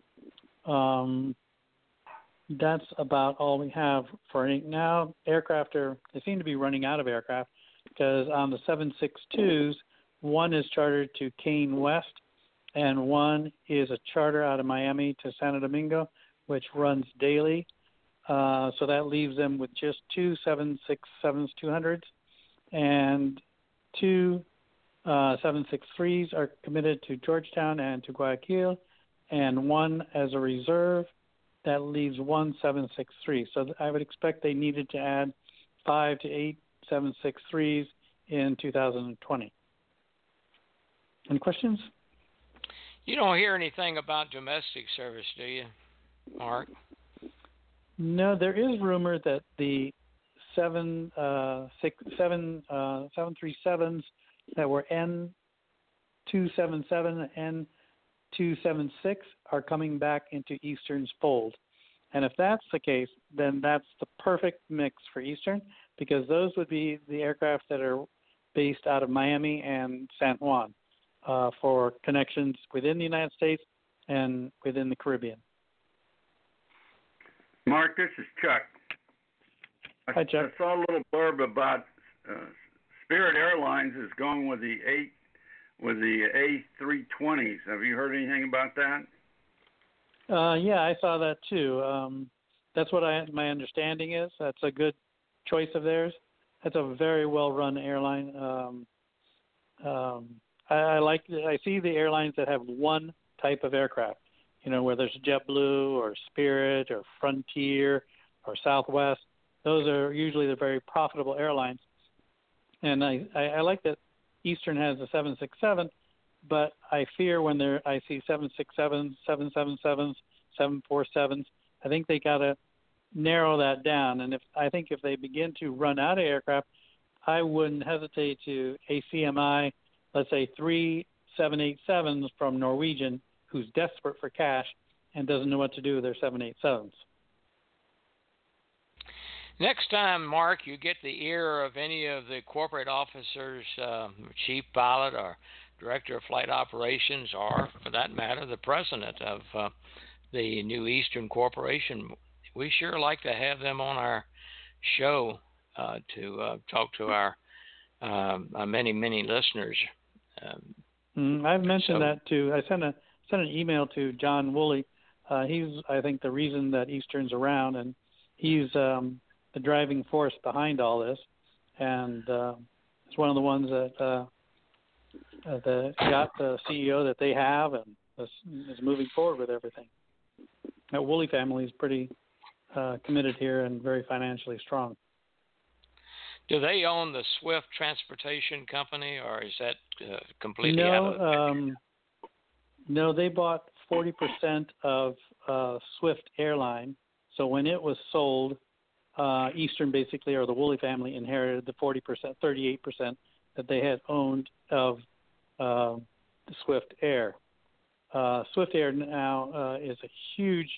That's about all we have for now. They seem to be running out of aircraft because on the 762s, one is chartered to Kane West, and one is a charter out of Miami to Santo Domingo, which runs daily. So that leaves them with just 2 767-200s, and 2 763s are committed to Georgetown and to Guayaquil, and one as a reserve. That leaves 1 763. So I would expect they needed to add 5 to 8 763s in 2020. Any questions? You don't hear anything about domestic service, do you, Mark? No, there is rumor that the 737s that were N277 and N276 are coming back into Eastern's fold. And if that's the case, then that's the perfect mix for Eastern, because those would be the aircraft that are based out of Miami and San Juan for connections within the United States and within the Caribbean. Mark, this is Chuck. Hi, Chuck. I saw a little blurb about Spirit Airlines is going with the A320s. Have you heard anything about that? Yeah, I saw that too. That's what my understanding is. That's a good choice of theirs. That's a very well run airline. I see the airlines that have one type of aircraft, where there's JetBlue or Spirit or Frontier or Southwest. Those are usually the very profitable airlines. And I like that Eastern has a 767, but I fear when I see 767s, 777s, 747s, I think they got to narrow that down. And I think if they begin to run out of aircraft, I wouldn't hesitate to ACMI, let's say 3 787s from Norwegian, who's desperate for cash and doesn't know what to do with their 787s. Next time, Mark, you get the ear of any of the corporate officers, chief pilot or director of flight operations, or for that matter, the president of the new Eastern Corporation, we sure like to have them on our show to talk to our many, many listeners. I've mentioned that too. I sent an email to John Woolley. He's, I think, the reason that Eastern's around, and he's the driving force behind all this. And it's one of the ones that got the CEO that they have and is moving forward with everything. The Woolley family is pretty committed here and very financially strong. Do they own the Swift Transportation Company, or is that completely out of the picture? No, they bought 40% of Swift Airline. So when it was sold, Eastern basically, or the Woolley family, inherited the 40%, 38% that they had owned of Swift Air. Swift Air now is a huge,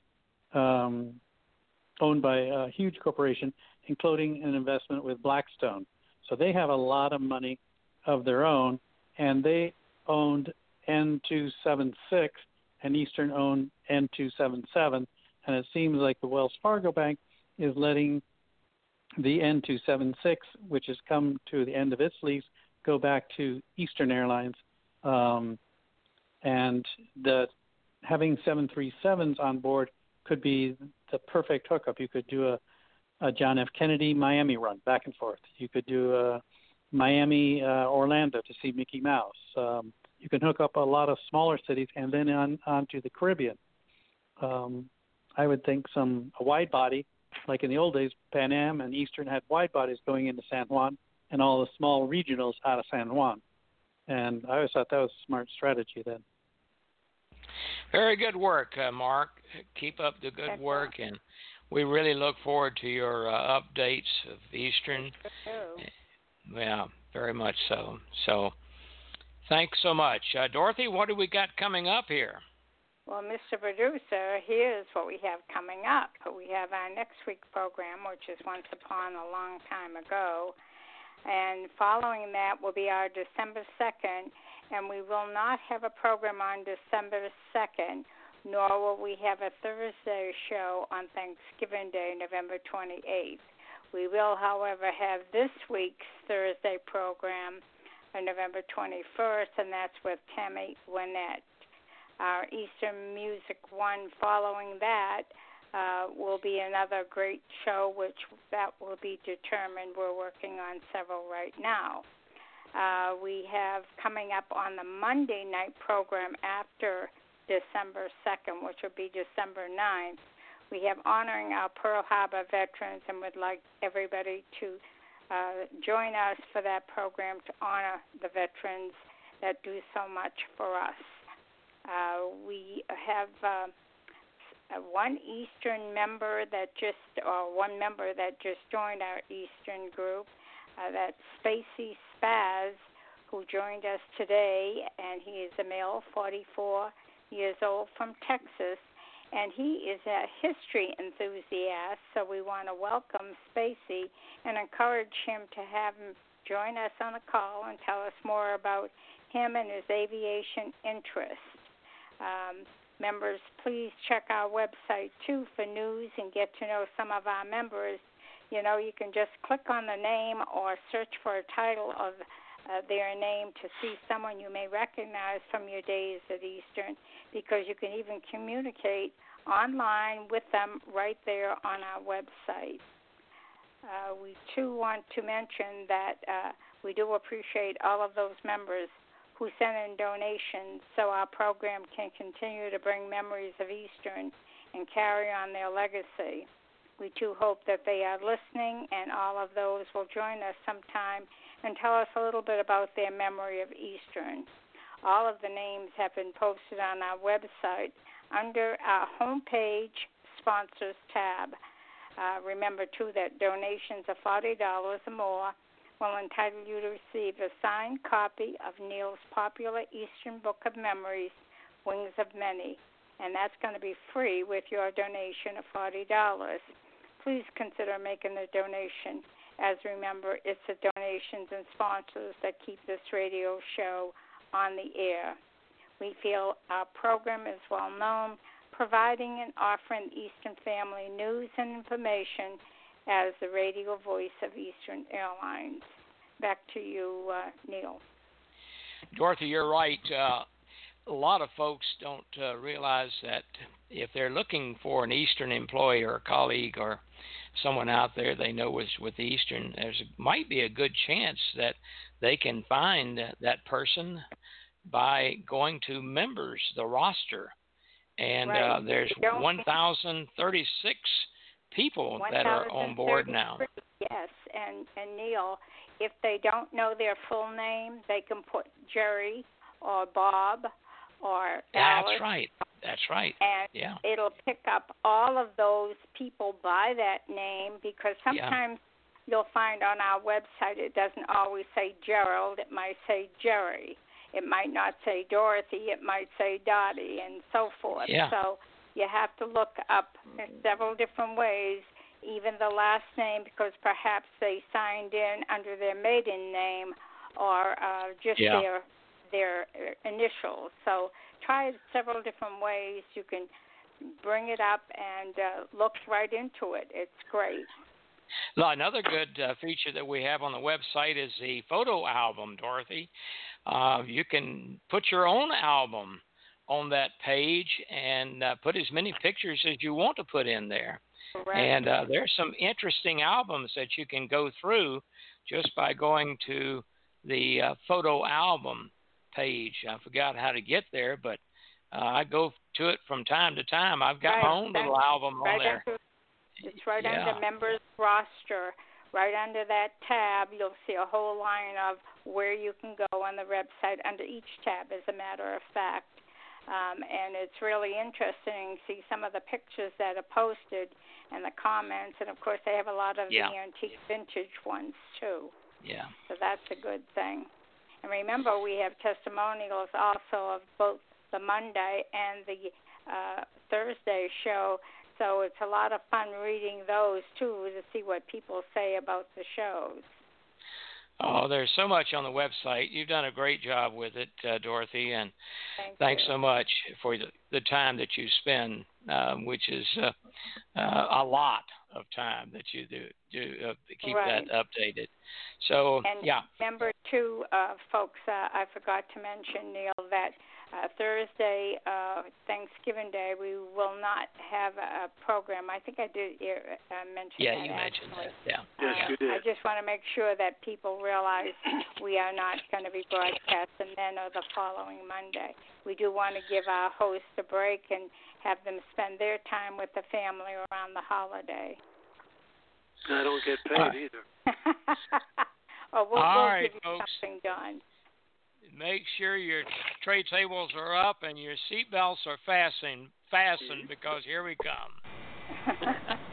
owned by a huge corporation, including an investment with Blackstone. So they have a lot of money of their own, and they owned N276, and Eastern owned N277, and it seems like the Wells Fargo Bank is letting the N276, which has come to the end of its lease, go back to Eastern Airlines. And having 737s on board could be the perfect hookup. You could do a John F. Kennedy Miami run back and forth. You could do a Miami Orlando to see Mickey Mouse. You can hook up a lot of smaller cities and then on to the Caribbean. I would think a wide body, like in the old days, Pan Am and Eastern had wide bodies going into San Juan and all the small regionals out of San Juan. And I always thought that was a smart strategy then. Very good work, Mark. Keep up the good work, and we really look forward to your updates of Eastern. Yeah, very much so. So, thanks so much. Dorothy, what do we got coming up here? Well, Mr. Producer, here's what we have coming up. We have our next week program, which is Once Upon a Long Time Ago. And following that will be our December 2nd, and we will not have a program on December 2nd, nor will we have a Thursday show on Thanksgiving Day, November 28th. We will, however, have this week's Thursday program on November 21st, and that's with Tammy Wynette. Our Eastern Music One following that will be another great show, which that will be determined. We're working on several right now. We have coming up on the Monday night program after December 2nd, which will be December 9th. We have Honoring Our Pearl Harbor Veterans, and would like everybody to join us for that program to honor the veterans that do so much for us. We have one member that just joined our Eastern group. That's Spacey Spaz, who joined us today, and he is a male, 44 years old, from Texas, and he is a history enthusiast, so we want to welcome Spacey and encourage him to have him join us on the call and tell us more about him and his aviation interest. Members, please check our website, too, for news and get to know some of our members. You know, you can just click on the name or search for a title of their name to see someone you may recognize from your days at Eastern, because you can even communicate online with them right there on our website. We too want to mention that we do appreciate all of those members who send in donations so our program can continue to bring memories of Eastern and carry on their legacy. We too hope that they are listening, and all of those will join us sometime and tell us a little bit about their memory of Eastern. All of the names have been posted on our website under our homepage sponsors tab. Remember, too, that donations of $40 or more will entitle you to receive a signed copy of Neil's popular Eastern Book of Memories, Wings of Many, and that's going to be free with your donation of $40. Please consider making the donation, as remember, it's the donations and sponsors that keep this radio show on the air. We feel our program is well known, providing and offering Eastern family news and information as the radio voice of Eastern Airlines. Back to you, Neil. Dorothy, you're right. A lot of folks don't realize that if they're looking for an Eastern employee or a colleague or someone out there they know is with Eastern, might be a good chance that they can find that person by going to members, the roster. And right. There's 1,036 people that are on board now. Yes, and Neil, if they don't know their full name, they can put Jerry or Bob or Alice. That's right. And it'll pick up all of those people by that name, because sometimes you'll find on our website it doesn't always say Gerald. It might say Jerry. It might not say Dorothy. It might say Dottie, and so forth. Yeah. So you have to look up in several different ways, even the last name, because perhaps they signed in under their maiden name or just their initials. So try several different ways. You can bring it up and look right into it. It's great. Now, another good feature that we have on the website is the photo album, Dorothy. You can put your own album on that page and put as many pictures as you want to put in there. Correct. And there's some interesting albums that you can go through just by going to the photo album page. I forgot how to get there, but I go to it from time to time. I've got my own little album on there. It's right under members roster. Right under that tab, you'll see a whole line of where you can go on the website under each tab, as a matter of fact. And it's really interesting to see some of the pictures that are posted and the comments. And, of course, they have a lot of the antique vintage ones, too. Yeah. So that's a good thing. And remember, we have testimonials also of both the Monday and the Thursday show. So it's a lot of fun reading those, too, to see what people say about the shows. Oh, there's so much on the website. You've done a great job with it, Dorothy, and thanks so much for the time that you spend, which is a lot of time that you do to keep that updated. So, and remember, too, folks, I forgot to mention, Neil, that Thursday, Thanksgiving Day, we will not have a program. I think I did mention that. Yeah, you mentioned that. Yeah. Yes, you did. I just want to make sure that people realize we are not going to be broadcasting then or the following Monday. We do want to give our hosts a break and have them spend their time with the family around the holiday. I don't get paid either. We'll right, give you folks. something done. Make sure your tray tables are up and your seat belts are fastened, because here we come.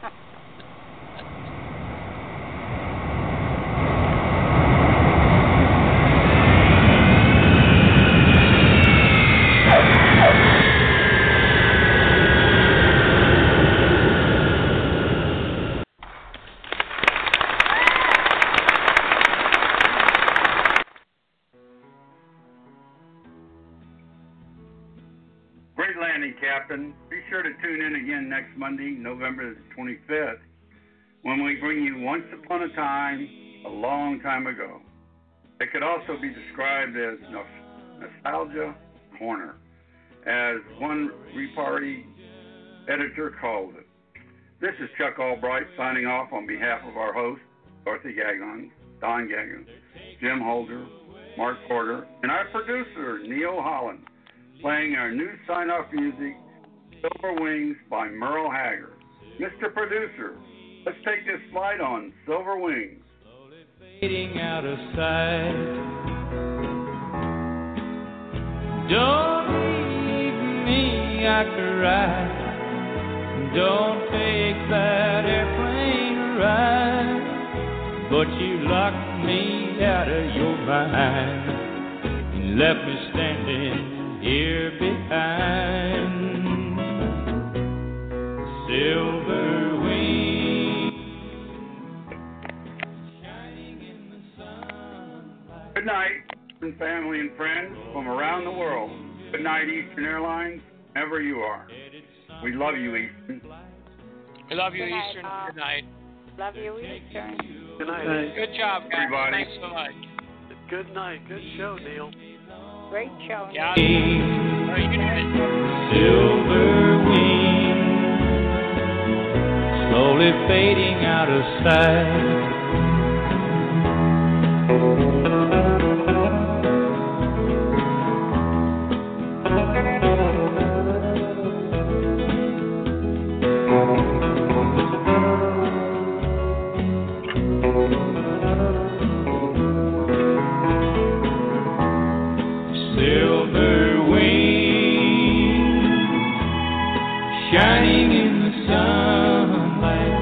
Great landing, Captain. Be sure to tune in again next Monday, November the 25th, when we bring you Once Upon a Time, a Long Time Ago. It could also be described as Nostalgia Corner, as one Reparty editor called it. This is Chuck Albright signing off on behalf of our host, Dorothy Gagnon, Don Gagnon, Jim Holder, Mark Porter, and our producer, Neil Holland, playing our new sign-off music, Silver Wings by Merle Haggard. Mr. Producer, let's take this flight on Silver Wings. Fading out of sight. Don't leave me, I cry. Don't take that airplane ride. But you locked me out of your mind and left me standing here behind. Silver wings shining in the sunlight. Good night, family and friends from around the world. Good night, Eastern Airlines, wherever you are. We love you, Eastern. We love you, Good night, Eastern. Bob. Good night. Love you, Eastern. Good night. Good job, guys. Everybody. Thanks so much. Good night. Good show, Neil. Great show. Yeah, very good. Silver wings slowly fading out of sight. Silver wings shining in the sunlight,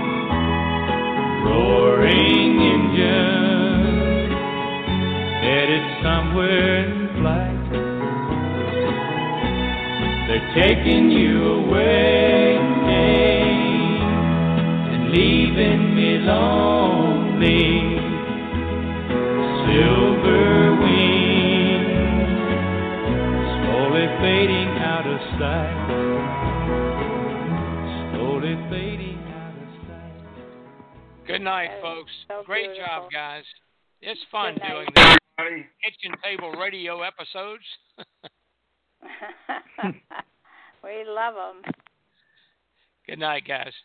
roaring engines headed somewhere in flight. They're taking you away and leaving me lonely. Silver wings slowly fading out of sight. Slowly fading out of sight. Good night, folks. So Great beautiful. job, guys. It's fun Good night. doing these kitchen table radio episodes. We love them. Good night, guys.